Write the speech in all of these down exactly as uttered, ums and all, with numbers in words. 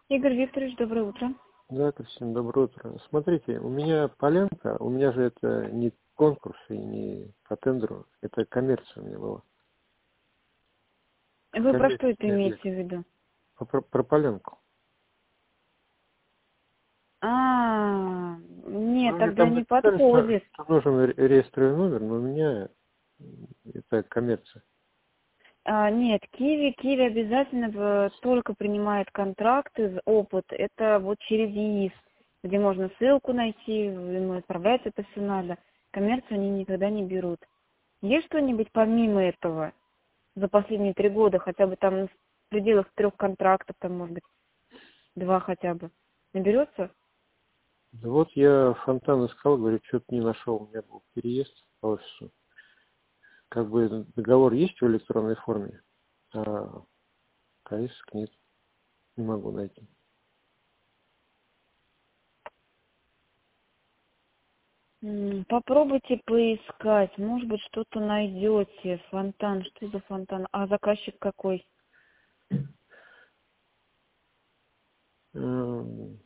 Игорь Викторович, доброе утро. Да, Кристина, доброе утро. Смотрите, у меня полянка, у меня же это не конкурс и не по тендеру, это коммерция у меня была. Вы про что это Коммерческий имеете объект. в виду? Про, про, про полянку. А, Вы нет, мне тогда там не написали, что, подходит. что нужен ре- реестровый номер, но у меня это коммерция. А, нет, Киви, Киви обязательно в- только принимает контракты, в опыт. Это вот через ЕИС, где можно ссылку найти, ему отправлять это все надо. Коммерцию они никогда не берут. Есть что-нибудь помимо этого за последние три года, хотя бы там в пределах трех контрактов, там, может быть, два хотя бы? Наберется? Да вот я фонтан искал, говорю, что-то не нашел, у меня был переезд по офису. Как бы договор есть в электронной форме, а повесток нет, не могу найти. М, Попробуйте поискать, может быть, что-то найдете. Фонтан, что за фонтан? А заказчик какой? Эм,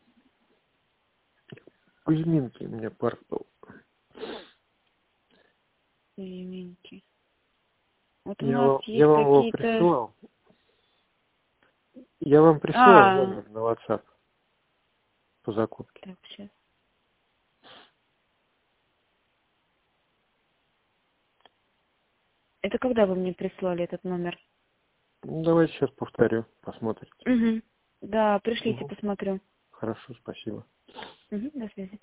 Кузьминки у меня парк был. Извините. Вот у Я нас вам, я есть вам его какие-то... присылал. Я вам присылал А, номер на WhatsApp по закупке. так, сейчас. Это когда вы мне прислали этот номер? Ну, давайте сейчас повторю, посмотрите. Угу. Да, пришлите, Мгм. посмотрю. Хорошо, спасибо. Угу, до связи.